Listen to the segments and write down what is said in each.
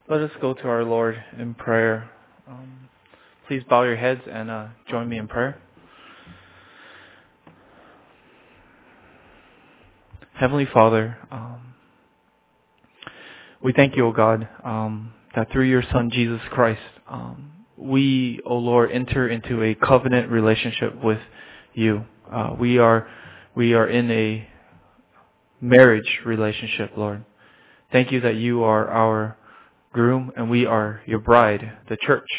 Let us go to our Lord in prayer. Please bow your heads and join me in prayer. Heavenly Father, we thank you, O God, that through your Son, Jesus Christ, we, O Lord, enter into a covenant relationship with you. We are in a marriage relationship, Lord. Thank you that you are our groom and we are your bride, the church.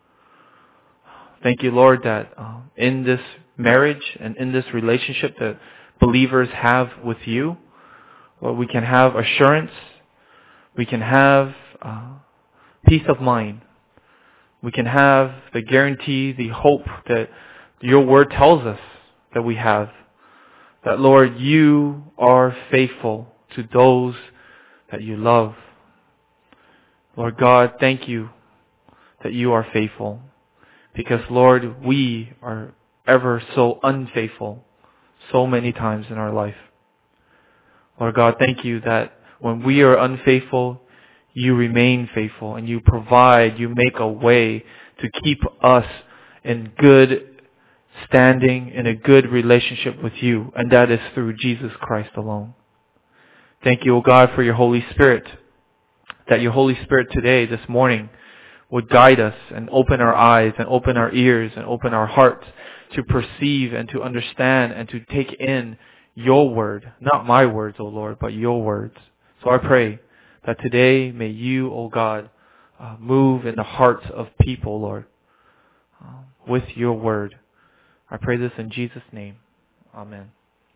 Thank you, Lord, that in this marriage and in this relationship that believers have with you, Lord, we can have assurance, we can have peace of mind, we can have the guarantee, the hope that your word tells us that we have. That, Lord, you are faithful to those that you love. Lord God, thank you that you are faithful. Because, Lord, we are ever so unfaithful so many times in our life. Lord God, thank you that when we are unfaithful, you remain faithful and you provide, you make a way to keep us in good standing, in a good relationship with you, and that is through Jesus Christ alone. Thank you, O God, for your Holy Spirit, that your Holy Spirit today, this morning, would guide us and open our eyes and open our ears and open our hearts to perceive and to understand and to take in your word, not my words, O Lord, but your words. So I pray that today may you, O God, move in the hearts of people, Lord, with your word. I pray this in Jesus' name. Amen.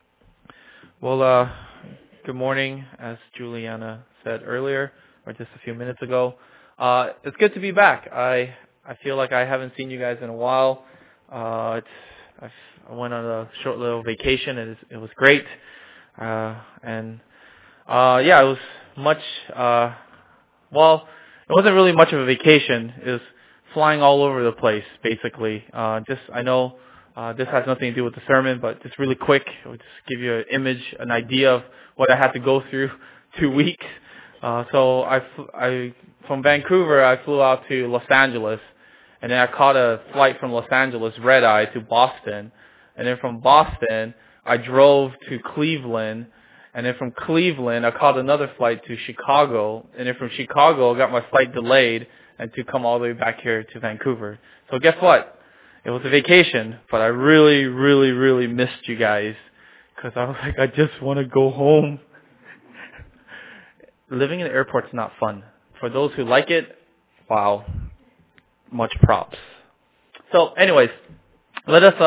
Well, good morning, as Juliana said earlier, or just a few minutes ago. It's good to be back. I feel like I haven't seen you guys in a while. I went on a short little vacation, and it was great. It was much. It wasn't really much of a vacation. It was flying all over the place, basically. I know this has nothing to do with the sermon, but just really quick, I'll just give you an image, an idea of what I had to go through 2 weeks. From Vancouver, I flew out to Los Angeles, and then I caught a flight from Los Angeles, red eye, to Boston, and then from Boston, I drove to Cleveland, and then from Cleveland, I caught another flight to Chicago, and then from Chicago, I got my flight delayed, and to come all the way back here to Vancouver. So guess what? It was a vacation, but I really, really, really missed you guys, because I was like, I just want to go home. Living in the airport's not fun. For those who like it, wow, much props. So, anyways, let us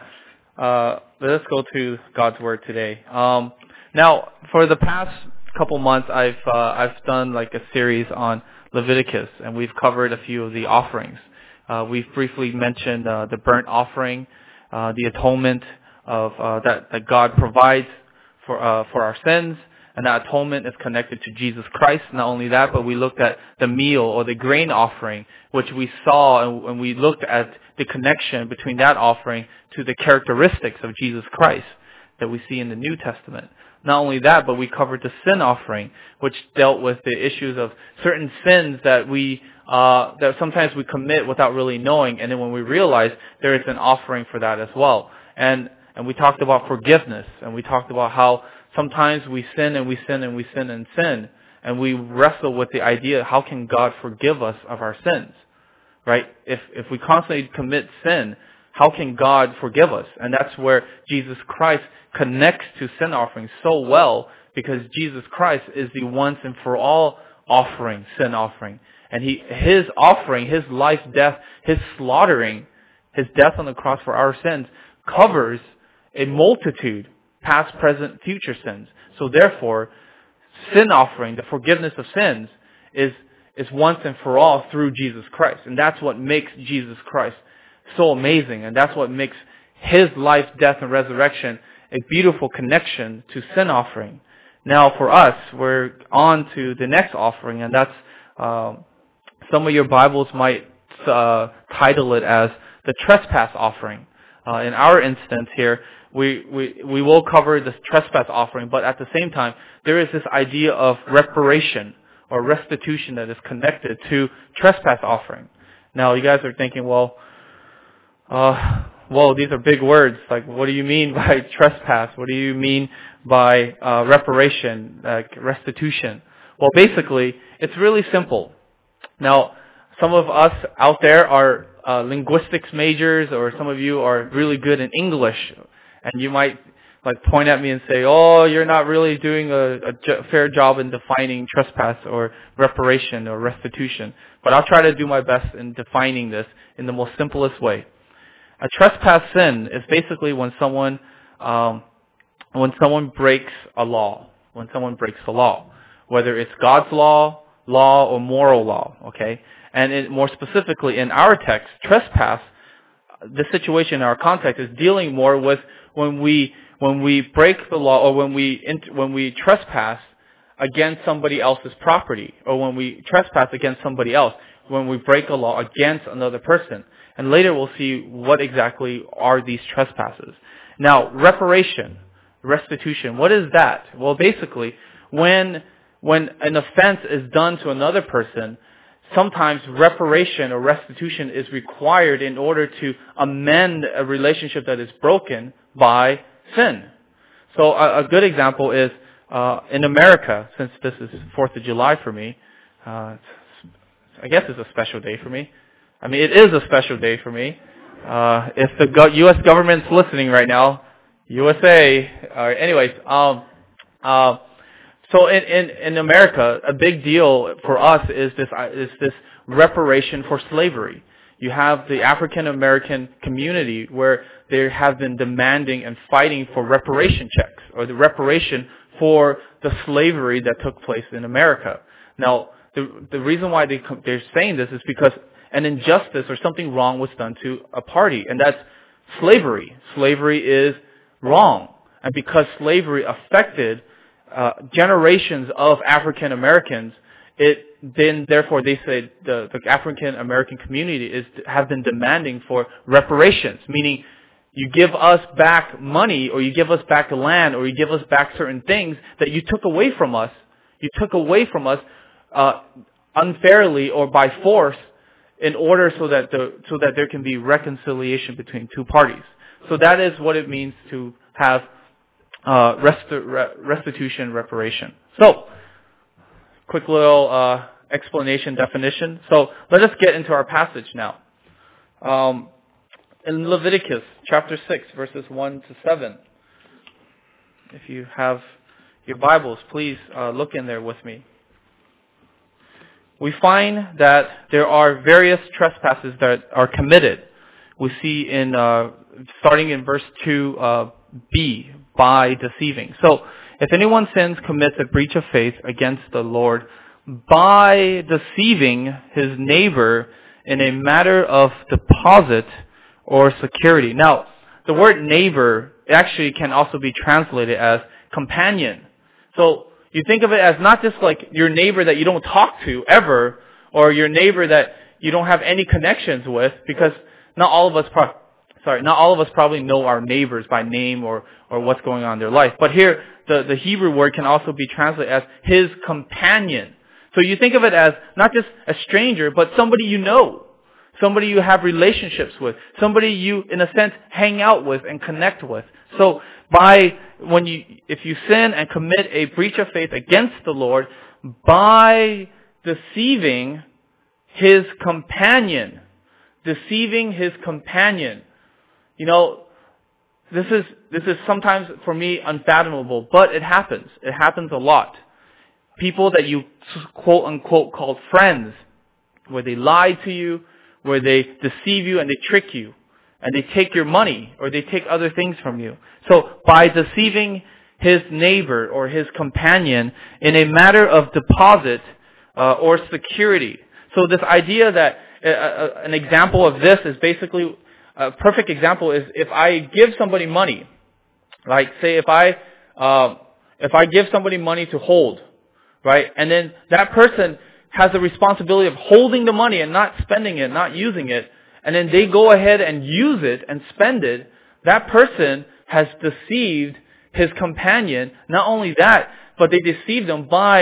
go to God's word today. Now, for the past couple months, I've done like a series on Leviticus, and we've covered a few of the offerings. We've briefly mentioned the burnt offering, the atonement of that God provides for our sins. And that atonement is connected to Jesus Christ. Not only that, but we looked at the meal or the grain offering, which we saw and we looked at the connection between that offering to the characteristics of Jesus Christ that we see in the New Testament. Not only that, but we covered the sin offering, which dealt with the issues of certain sins that that sometimes we commit without really knowing. And then when we realize, there is an offering for that as well. And we talked about forgiveness, and we talked about how sometimes we sin and we sin and we sin and sin, and we wrestle with the idea, how can God forgive us of our sins, right? If we constantly commit sin, how can God forgive us? And that's where Jesus Christ connects to sin offerings so well, because Jesus Christ is the once and for all offering, sin offering. And his offering, his life, death, his slaughtering, his death on the cross for our sins covers a multitude, past, present, future sins. So therefore, sin offering, the forgiveness of sins, is once and for all through Jesus Christ. And that's what makes Jesus Christ so amazing. And that's what makes his life, death, and resurrection a beautiful connection to sin offering. Now for us, we're on to the next offering, and that's, some of your Bibles might title it as the trespass offering. In our instance here, we will cover the trespass offering, but at the same time, there is this idea of reparation or restitution that is connected to trespass offering. Now, you guys are thinking, well, these are big words. Like, what do you mean by trespass? What do you mean by reparation, like restitution? Well, basically, it's really simple. Now, some of us out there are linguistics majors, or some of you are really good in English, and you might like point at me and say, "Oh, you're not really doing a fair job in defining trespass or reparation or restitution." But I'll try to do my best in defining this in the most simplest way. A trespass sin is basically when someone breaks a law. When someone breaks the law, whether it's God's law or moral law. Okay, and more specifically in our text, trespass. The situation in our context is dealing more with when we break the law, or when we trespass against somebody else's property, or when we trespass against somebody else, when we break a law against another person. And later we'll see what exactly are these trespasses. Now, restitution, what is that? Well, basically, when an offense is done to another person, sometimes reparation or restitution is required in order to amend a relationship that is broken by sin. So a good example is in America, since this is 4th of July for me, I guess it's a special day for me. I mean, it is a special day for me. If the U.S. government's listening right now, USA. Anyways, so in America, a big deal for us is this reparation for slavery. You have the African American community where they have been demanding and fighting for reparation checks, or the reparation for the slavery that took place in America. Now, the reason why they're saying this is because an injustice or something wrong was done to a party, and that's slavery. Slavery is wrong, and because slavery affected generations of African Americans, therefore they say the African American community have been demanding for reparations, meaning you give us back money, or you give us back land, or you give us back certain things that you took away from us. You took away from us unfairly or by force, in order so that there can be reconciliation between two parties. So that is what it means to have restitution, reparation. So, quick little explanation, definition. So let us get into our passage now. In Leviticus chapter 6, verses 1 to 7. If you have your Bibles, please look in there with me. We find that there are various trespasses that are committed. We see in starting in verse 2b, by deceiving. So, if anyone sins, commits a breach of faith against the Lord by deceiving his neighbor in a matter of deposit or security. Now, the word neighbor actually can also be translated as companion. So, you think of it as not just like your neighbor that you don't talk to ever, or your neighbor that you don't have any connections with, because not all of us probably know our neighbors by name or what's going on in their life. But here, the Hebrew word can also be translated as his companion. So you think of it as not just a stranger, but somebody you know, somebody you have relationships with, somebody you, in a sense, hang out with and connect with. So if you sin and commit a breach of faith against the Lord by deceiving his companion, you know, this is sometimes for me unfathomable, but it happens. It happens a lot. People that you quote unquote called friends, where they lie to you, where they deceive you and they trick you, and they take your money or they take other things from you. So by deceiving his neighbor or his companion in a matter of deposit or security. So this idea that an example of this is basically, a perfect example is if I give somebody money, like say if I give somebody money to hold, right, and then that person has the responsibility of holding the money and not spending it, not using it, and then they go ahead and use it and spend it, that person has deceived his companion. Not only that, but they deceived him by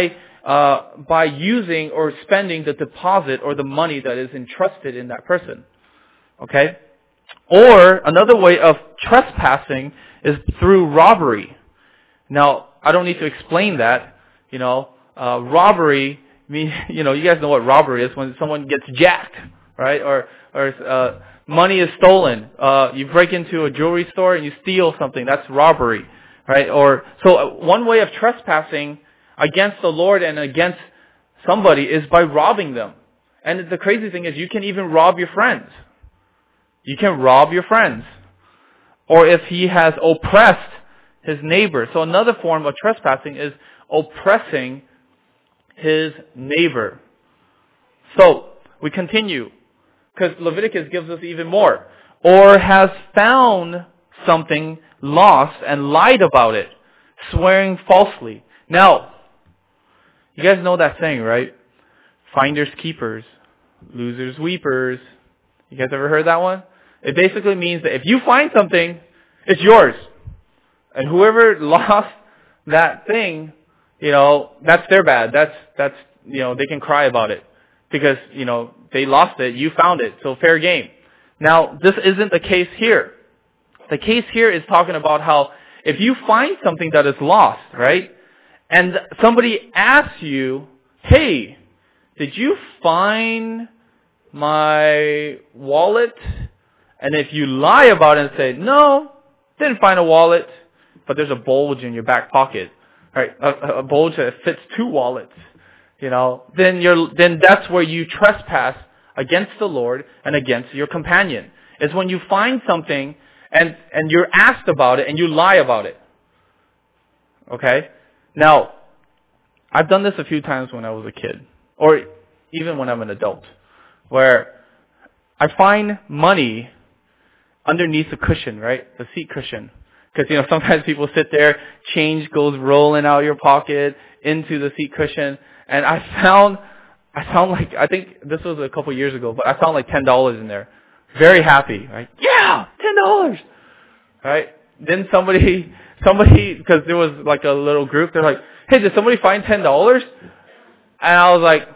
by using or spending the deposit or the money that is entrusted in that person. Okay? Or another way of trespassing is through robbery. Now, I don't need to explain that. Robbery means, you guys know what robbery is, when someone gets jacked, right? Or money is stolen. You break into a jewelry store and you steal something. That's robbery, right? So one way of trespassing against the Lord and against somebody is by robbing them. And the crazy thing is, you can even rob your friends. You can rob your friends. Or if he has oppressed his neighbor. So another form of trespassing is oppressing his neighbor. So we continue, because Leviticus gives us even more. Or has found something lost and lied about it, swearing falsely. Now, you guys know that saying, right? Finders keepers, losers weepers. You guys ever heard that one? It basically means that if you find something, it's yours. And whoever lost that thing, that's their bad. That's they can cry about it. Because, they lost it, you found it, so fair game. Now, this isn't the case here. The case here is talking about how if you find something that is lost, right? And somebody asks you, hey, did you find my wallet? And if you lie about it and say, no, didn't find a wallet, but there's a bulge in your back pocket, right? A bulge that fits 2 wallets, then that's where you trespass against the Lord and against your companion. It's when you find something and you're asked about it and you lie about it. Okay? Now, I've done this a few times when I was a kid, or even when I'm an adult, where I find money underneath the cushion, right? The seat cushion. Because, sometimes people sit there, change goes rolling out your pocket into the seat cushion. And I found like, I think this was a couple years ago, but I found like $10 in there. Very happy, right? Yeah, $10! Right? Then somebody, because there was like a little group, they're like, hey, did somebody find $10? And I was like,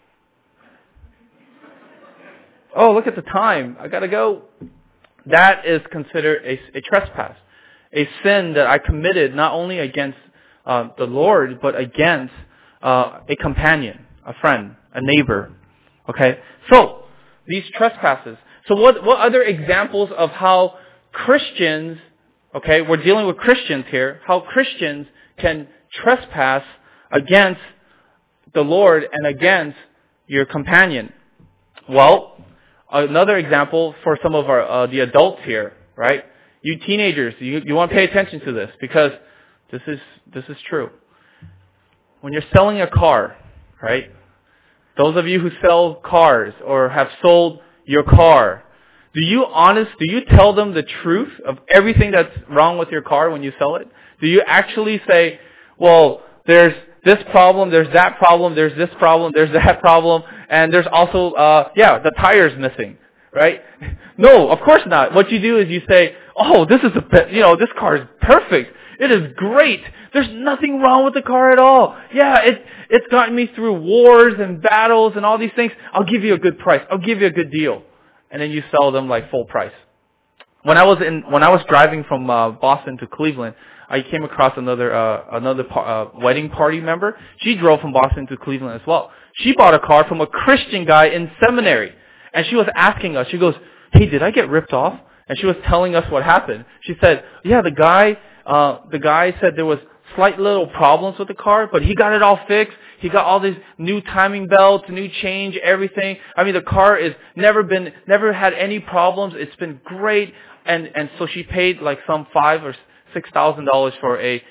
oh, look at the time. I gotta go. That is considered a trespass. A sin that I committed not only against the Lord, but against a companion, a friend, a neighbor. Okay? So, these trespasses. So what other examples of how Christians, okay, we're dealing with Christians here, how Christians can trespass against the Lord and against your companion? Well, another example for some of the adults here, right? You teenagers, you want to pay attention to this, because this is true. When you're selling a car, right? Those of you who sell cars or have sold your car, do you tell them the truth of everything that's wrong with your car when you sell it? Do you actually say, well, there's this problem, there's that problem, there's this problem, there's that problem, and there's also, the tire's missing, right? No, of course not. What you do is you say, oh, this car is perfect. It is great. There's nothing wrong with the car at all. Yeah, it's gotten me through wars and battles and all these things. I'll give you a good price. I'll give you a good deal. And then you sell them like full price. When I was driving from Boston to Cleveland, I came across another wedding party member. She drove from Boston to Cleveland as well. She bought a car from a Christian guy in seminary. And she was asking us, she goes, hey, did I get ripped off? And she was telling us what happened. She said, yeah, the guy said there was slight little problems with the car, but he got it all fixed. He got all these new timing belts, new change, everything. I mean, the car is never had any problems. It's been great. And so she paid like some $5,000 or $6,000 for a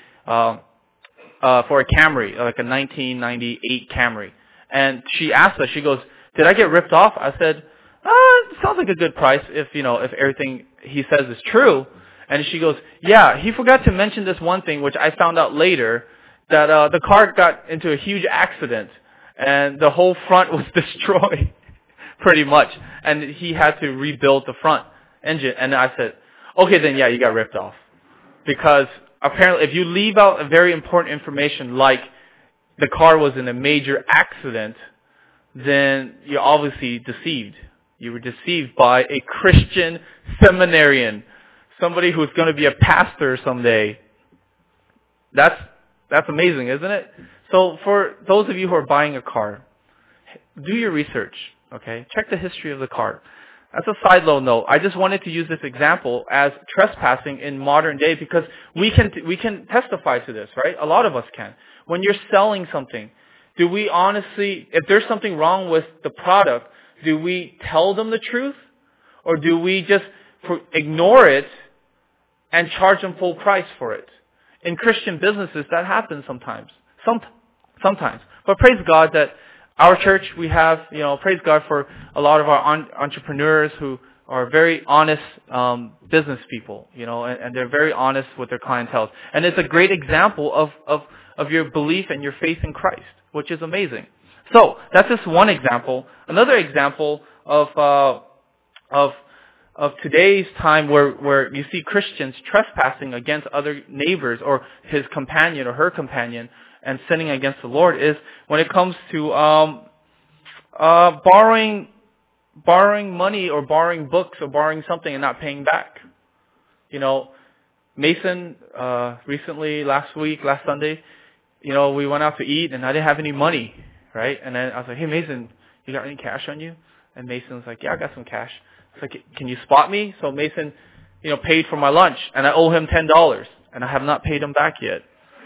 Camry, like a 1998 Camry. And she asked us, she goes, did I get ripped off? I said, it sounds like a good price if everything he says is true. And she goes, yeah, he forgot to mention this one thing, which I found out later, that the car got into a huge accident and the whole front was destroyed, pretty much. And he had to rebuild the front engine. And I said, okay, then yeah, you got ripped off. Because apparently if you leave out a very important information like the car was in a major accident, then you're obviously deceived. You were deceived by a Christian seminarian, somebody who's going to be a pastor someday. That's amazing, isn't it? So for those of you who are buying a car, do your research, okay? Check the history of the car. That's a side note. I just wanted to use this example as trespassing in modern day because we can testify to this, right? A lot of us can. When you're selling something, do we honestly, if there's something wrong with the product, do we tell them the truth? Or do we just ignore it and charge them full price for it? In Christian businesses, that happens sometimes. Sometimes. But praise God that our church, we have, praise God for a lot of our entrepreneurs who are very honest business people, and they're very honest with their clientele. And it's a great example of your belief and your faith in Christ, which is amazing. So that's just one example. Another example of today's time where you see Christians trespassing against other neighbors or his companion or her companion and sinning against the Lord is when it comes to borrowing money or borrowing books or borrowing something and not paying back. Mason recently, last Sunday, we went out to eat and I didn't have any money, right? And then I was like, hey Mason, you got any cash on you? And Mason was like, yeah, I got some cash. I was like, can you spot me? So Mason, paid for my lunch and I owe him $10 and I have not paid him back yet.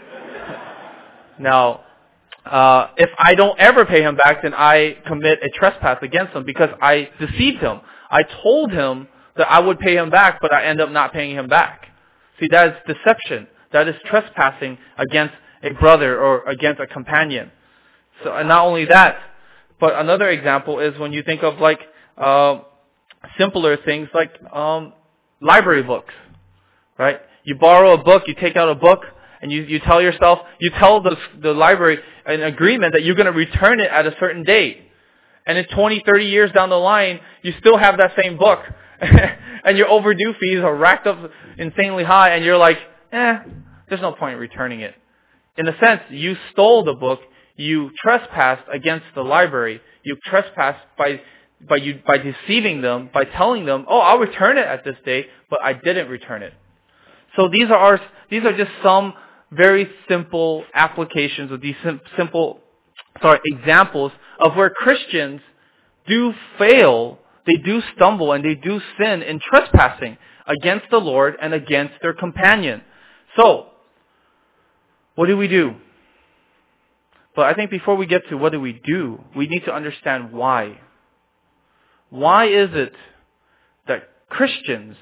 Now, if I don't ever pay him back, then I commit a trespass against him because I deceived him. I told him that I would pay him back, but I end up not paying him back. See, that is deception. That is trespassing against a brother or against a companion. So, and not only that, but another example is when you think of like simpler things like library books, right? You borrow a book, you take out a book, and you tell the library an agreement that you're going to return it at a certain date. And in 20, 30 years down the line, you still have that same book. And your overdue fees are racked up insanely high. And you're like, there's no point in returning it. In a sense, you stole the book. You trespassed against the library. You trespassed by deceiving them, by telling them, I'll return it at this date, but I didn't return it. So these are just some very simple applications of these examples of where Christians do fail, they do stumble, and they do sin in trespassing against the Lord and against their companion. So, what do we do? But I think before we get to what do, we need to understand why. Why is it that Christians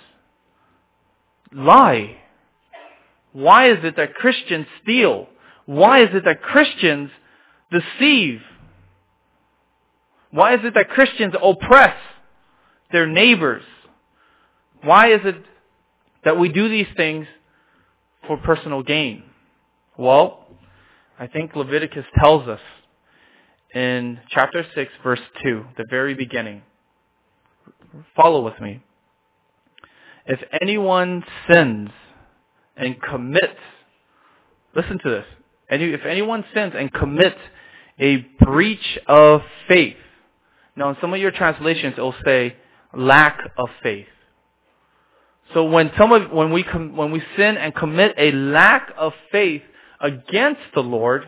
lie? Why is it that Christians steal? Why is it that Christians deceive? Why is it that Christians oppress their neighbors? Why is it that we do these things for personal gain? Well, I think Leviticus tells us in chapter 6, verse 2, the very beginning. Follow with me. If anyone sins and commits, listen to this. If anyone sins and commits a breach of faith. Now, in some of your translations, it will say lack of faith. So when we sin and commit a lack of faith against the Lord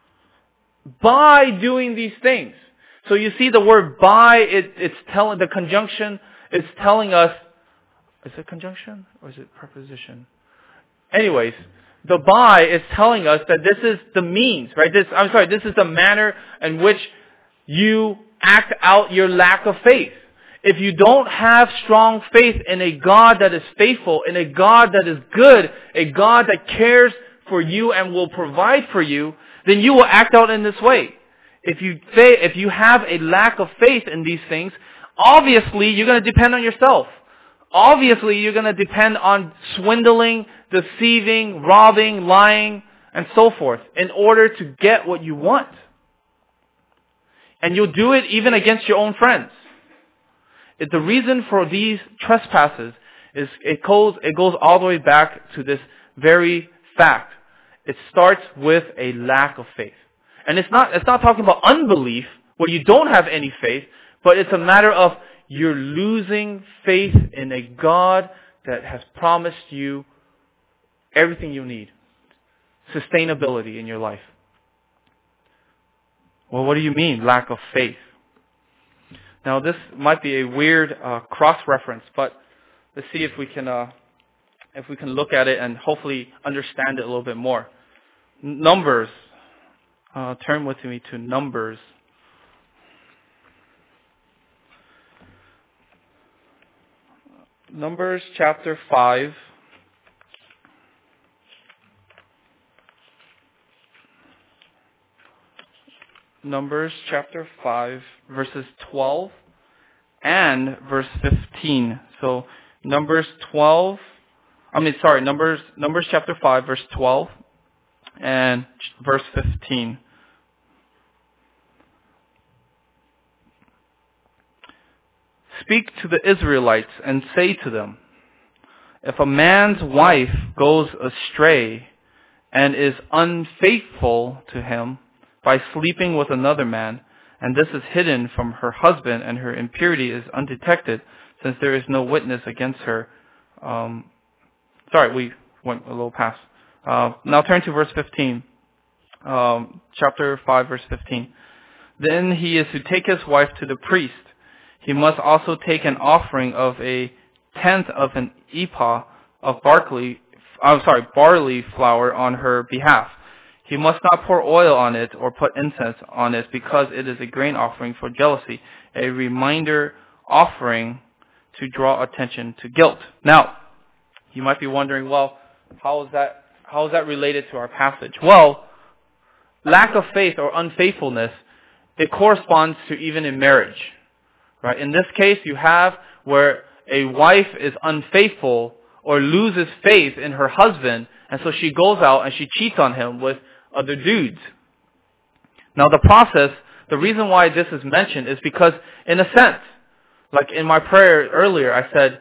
by doing these things. So you see the word by, it's telling, the conjunction is telling us, is it conjunction or is it preposition? Anyways, the by is telling us that this is the means, right? This is the manner in which you act out your lack of faith. If you don't have strong faith in a God that is faithful, in a God that is good, a God that cares for you and will provide for you, then you will act out in this way. If you have a lack of faith in these things, obviously you're going to depend on yourself. Obviously you're going to depend on swindling, deceiving, robbing, lying, and so forth in order to get what you want. And you'll do it even against your own friends. The reason for these trespasses is it goes all the way back to this very fact. It starts with a lack of faith. And it's not talking about unbelief, where you don't have any faith, but it's a matter of you're losing faith in a God that has promised you everything you need. Sustainability in your life. Well, what do you mean, lack of faith? Now, this might be a weird cross-reference, but let's see if we can look at it and hopefully understand it a little bit more. Numbers. Turn with me to Numbers. Numbers chapter 5. Numbers chapter 5, verses 12 and verse 15. So Numbers chapter 5, verse 12 and verse 15. Speak to the Israelites and say to them, if a man's wife goes astray and is unfaithful to him by sleeping with another man, and this is hidden from her husband, and her impurity is undetected, since there is no witness against her. We went a little past. Now turn to verse 15. Chapter 5, verse 15. Then he is to take his wife to the priest. He must also take an offering of a tenth of an ephah of barley flour on her behalf. He must not pour oil on it or put incense on it, because it is a grain offering for jealousy, a reminder offering to draw attention to guilt. Now, you might be wondering, well, how is that related to our passage? Well, lack of faith or unfaithfulness, it corresponds to even in marriage. Right? In this case, you have where a wife is unfaithful or loses faith in her husband, and so she goes out and she cheats on him with other dudes. Now the reason why this is mentioned is because, in a sense, like in my prayer earlier, I said,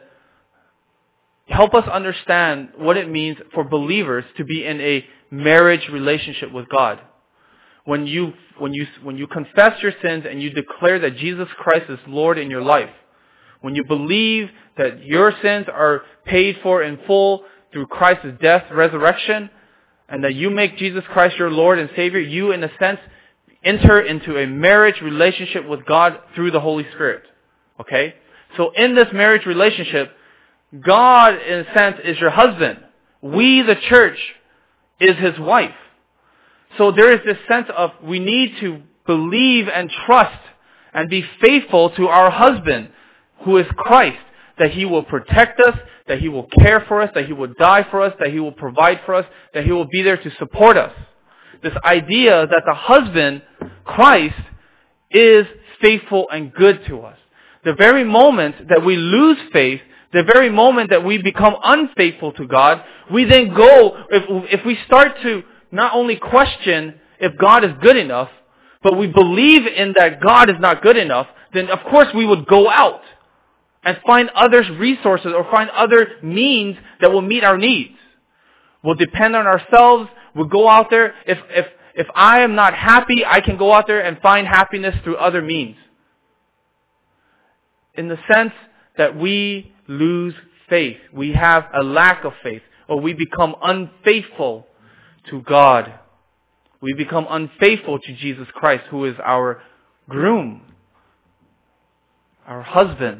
help us understand what it means for believers to be in a marriage relationship with God. When you confess your sins and you declare that Jesus Christ is Lord in your life, when you believe that your sins are paid for in full through Christ's death, resurrection, and that you make Jesus Christ your Lord and Savior, you, in a sense, enter into a marriage relationship with God through the Holy Spirit. Okay? So in this marriage relationship, God, in a sense, is your husband. We, the church, is His wife. So there is this sense of we need to believe and trust and be faithful to our husband, who is Christ, that He will protect us, that He will care for us, that He will die for us, that He will provide for us, that He will be there to support us. This idea that the husband, Christ, is faithful and good to us. The very moment that we lose faith, the very moment that we become unfaithful to God, we then go, if we start to not only question if God is good enough, but we believe in that God is not good enough, then of course we would go out and find other resources or find other means that will meet our needs. We'll depend on ourselves. We'll go out there. If I am not happy, I can go out there and find happiness through other means. In the sense that we lose faith. We have a lack of faith. Or we become unfaithful to God. We become unfaithful to Jesus Christ, who is our groom, our husband.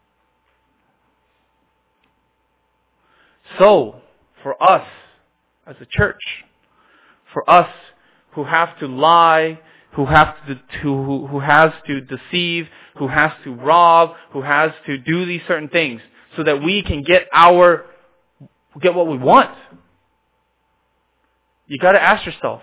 So, for us as a church, for us who have to lie, who has to deceive, who has to rob, who has to do these certain things so that we can get what we want. You got to ask yourself,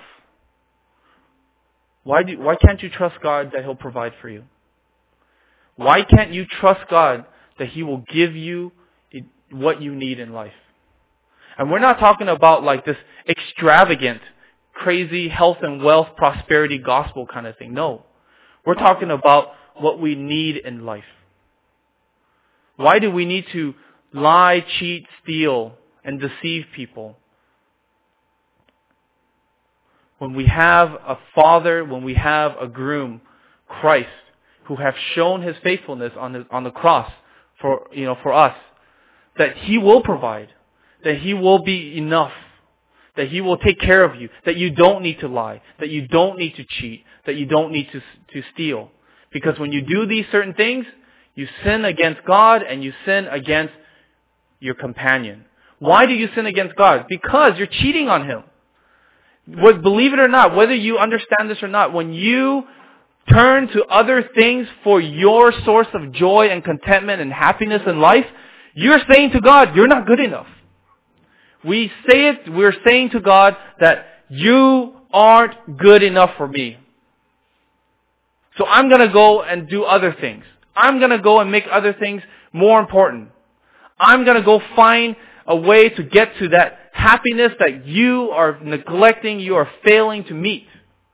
why can't you trust God that He'll provide for you? Why can't you trust God that He will give you what you need in life? And we're not talking about like this extravagant, crazy health and wealth, prosperity gospel kind of thing. No. We're talking about what we need in life. Why do we need to lie, cheat, steal, and deceive people? when we have a father, when we have a groom, Christ, who have shown his faithfulness on the cross for us, that he will provide, that he will be enough, that he will take care of you, that you don't need to lie, that you don't need to cheat, that you don't need to steal. Because when you do these certain things, you sin against God and you sin against your companion. Why do you sin against God? Because you're cheating on him. Believe it or not, whether you understand this or not, when you turn to other things for your source of joy and contentment and happiness in life, you're saying to God, you're not good enough. We're saying to God that you aren't good enough for me. So I'm going to go and do other things. I'm going to go and make other things more important. I'm going to go find a way to get to that happiness that you are neglecting, you are failing to meet.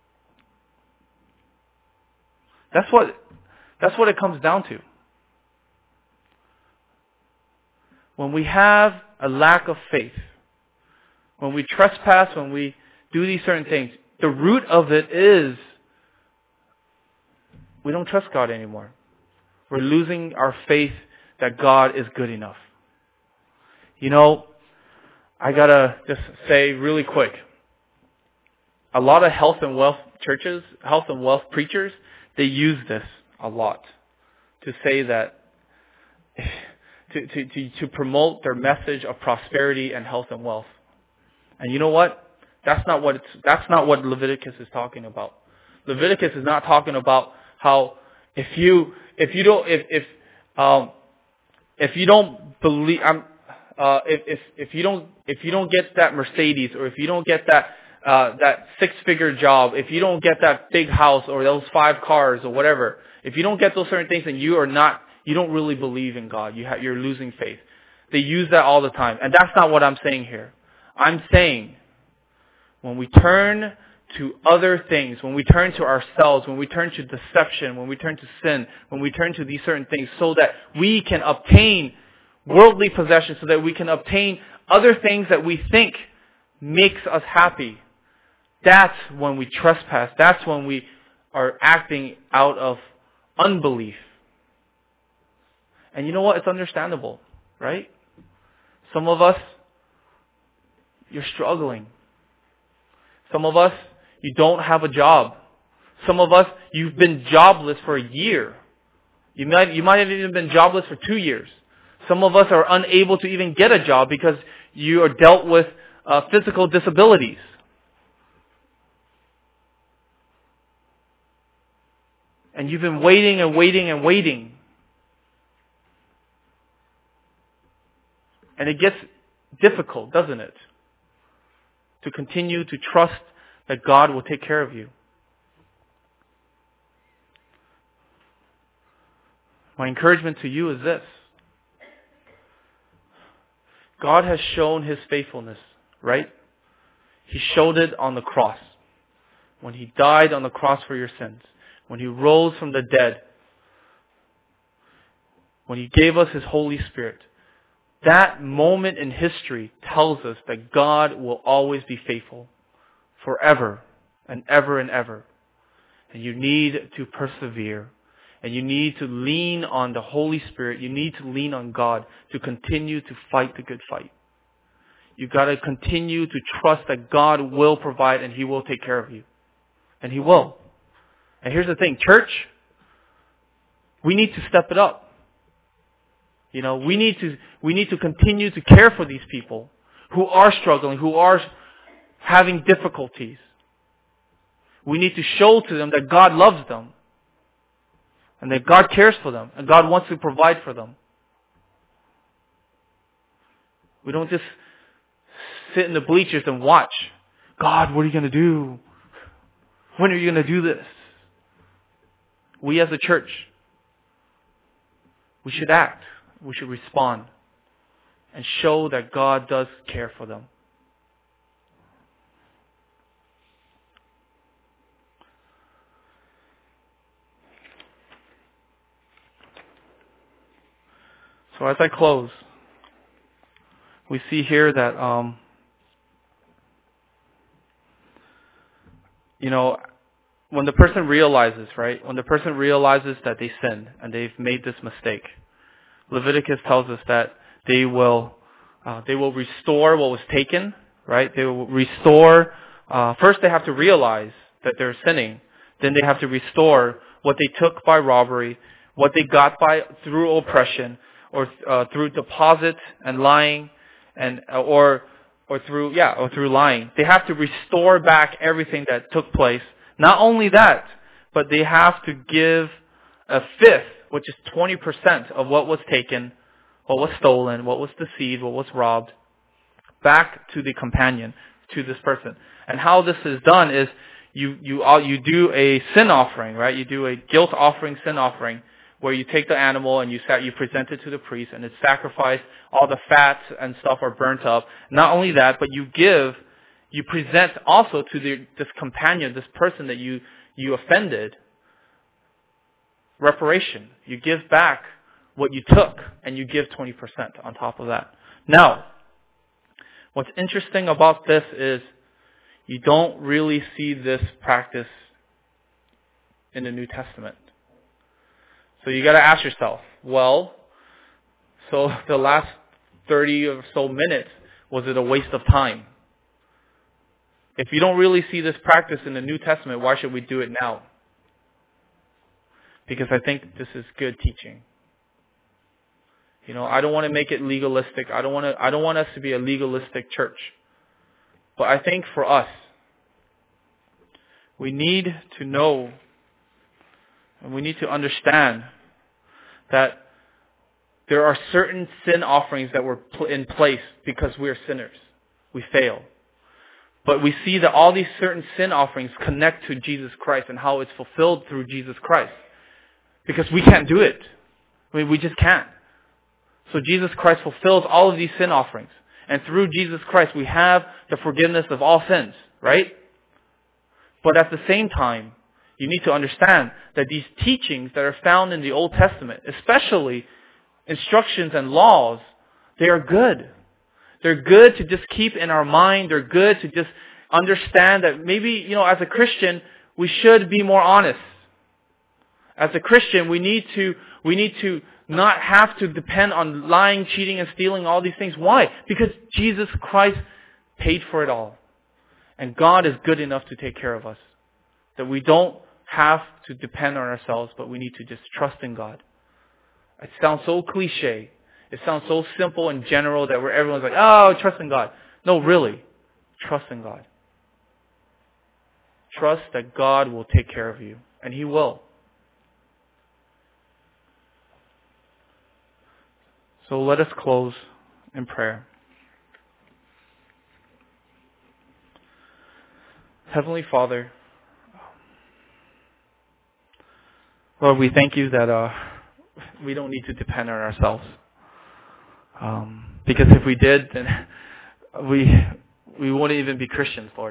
That's what it comes down to. When we have a lack of faith, when we trespass, when we do these certain things, the root of it is we don't trust God anymore. We're losing our faith that God is good enough. You know, I gotta just say really quick, a lot of health and wealth churches, health and wealth preachers, they use this a lot to say that, to promote their message of prosperity and health and wealth. And you know what? That's not what Leviticus is talking about. Leviticus is not talking about how if you don't get that Mercedes, or if you don't get that six-figure job, if you don't get that big house or those 5 cars or whatever, if you don't get those certain things, then you don't really believe in God. You're losing faith. They use that all the time, and that's not what I'm saying here. I'm saying when we turn to other things, when we turn to ourselves, when we turn to deception, when we turn to sin, when we turn to these certain things so that we can obtain worldly possessions, so that we can obtain other things that we think makes us happy, that's when we trespass. That's when we are acting out of unbelief. And you know what? It's understandable, right? Some of us, you're struggling. Some of us, you don't have a job. Some of us, you've been jobless for a year. You might have even been jobless for 2 years. Some of us are unable to even get a job because you are dealt with physical disabilities. And you've been waiting and waiting and waiting. And it gets difficult, doesn't it? To continue to trust that God will take care of you. My encouragement to you is this. God has shown His faithfulness, right? He showed it on the cross. When He died on the cross for your sins. When He rose from the dead. When He gave us His Holy Spirit. That moment in history tells us that God will always be faithful. Forever and ever and ever. And you need to persevere. And you need to lean on the Holy Spirit. You need to lean on God to continue to fight the good fight. You've got to continue to trust that God will provide and He will take care of you. And He will. And here's the thing, church, we need to step it up. You know, we need to continue to care for these people who are struggling, who are having difficulties. We need to show to them that God loves them. And that God cares for them. And God wants to provide for them. We don't just sit in the bleachers and watch. God, what are you going to do? When are you going to do this? We as a church, we should act. We should respond. And show that God does care for them. So as I close, we see here that when the person realizes, right? When the person realizes that they sinned and they've made this mistake, Leviticus tells us that they will restore what was taken, right? They will restore. First, they have to realize that they're sinning. Then they have to restore what they took by robbery, what they got through oppression, or through deposit and lying, or through lying. They have to restore back everything that took place. Not only that, but they have to give a fifth, which is 20% of what was taken, what was stolen, what was deceived, what was robbed, back to the companion, to this person. And how this is done is you do a sin offering, right? You do a guilt offering, sin offering, where you take the animal and you present it to the priest, and it's sacrificed. All the fats and stuff are burnt up. Not only that, but you present also to this companion, this person that you offended, reparation. You give back what you took, and you give 20% on top of that. Now, what's interesting about this is you don't really see this practice in the New Testament. So you got to ask yourself, well, so the last 30 or so minutes, was it a waste of time? If you don't really see this practice in the New Testament, why should we do it now? Because I think this is good teaching. I don't want to make it legalistic. I don't want us to be a legalistic church. But I think for us, we need to know and we need to understand that there are certain sin offerings that were in place because we are sinners. We fail. But we see that all these certain sin offerings connect to Jesus Christ and how it's fulfilled through Jesus Christ. Because we can't do it. We just can't. So Jesus Christ fulfills all of these sin offerings. And through Jesus Christ, we have the forgiveness of all sins, right? But at the same time, you need to understand that these teachings that are found in the Old Testament, especially instructions and laws, they are good. They're good to just keep in our mind. They're good to just understand that maybe, as a Christian, we should be more honest. As a Christian, we need to not have to depend on lying, cheating, and stealing, all these things. Why? Because Jesus Christ paid for it all. And God is good enough to take care of us. That we don't have to depend on ourselves, but we need to just trust in God. It sounds so cliche. It sounds so simple and general that where everyone's like, oh, trust in God. No, really. Trust in God. Trust that God will take care of you. And He will. So let us close in prayer. Heavenly Father, Lord, we thank you that we don't need to depend on ourselves. Because if we did, then we wouldn't even be Christians, Lord.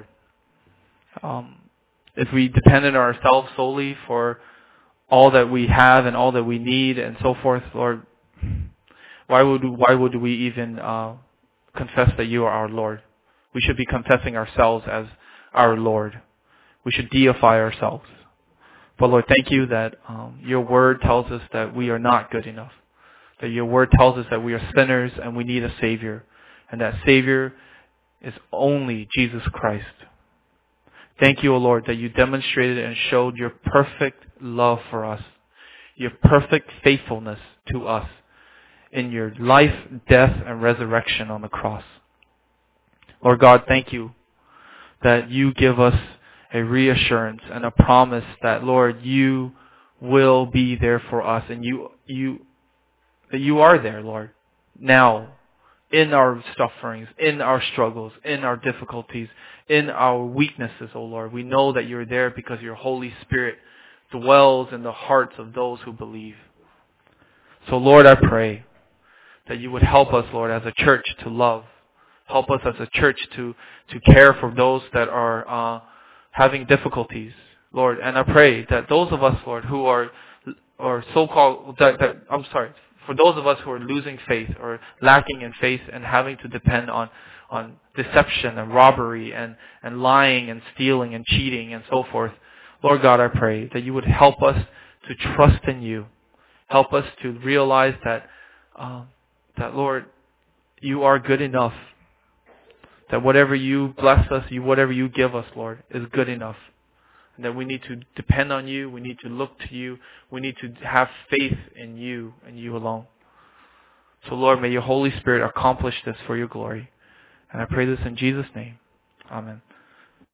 If we depended on ourselves solely for all that we have and all that we need and so forth, Lord, why would we even confess that you are our Lord? We should be confessing ourselves as our Lord. We should deify ourselves. But Lord, thank you that your word tells us that we are not good enough. That your word tells us that we are sinners and we need a Savior. And that Savior is only Jesus Christ. Thank you, O Lord, that you demonstrated and showed your perfect love for us. Your perfect faithfulness to us in your life, death, and resurrection on the cross. Lord God, thank you that you give us a reassurance and a promise that, Lord, you will be there for us, and that you are there, Lord, now, in our sufferings, in our struggles, in our difficulties, in our weaknesses, O Lord. We know that you're there because your Holy Spirit dwells in the hearts of those who believe. So, Lord, I pray that you would help us, Lord, as a church to love. Help us as a church to care for those that are having difficulties, Lord. And I pray that those of us, Lord, who are so-called, for those of us who are losing faith or lacking in faith and having to depend on deception and robbery and lying and stealing and cheating and so forth. Lord God, I pray that you would help us to trust in you. Help us to realize that, Lord, you are good enough. That whatever you bless us, whatever you give us, Lord, is good enough. And that we need to depend on you. We need to look to you. We need to have faith in you and you alone. So Lord, may your Holy Spirit accomplish this for your glory. And I pray this in Jesus' name. Amen.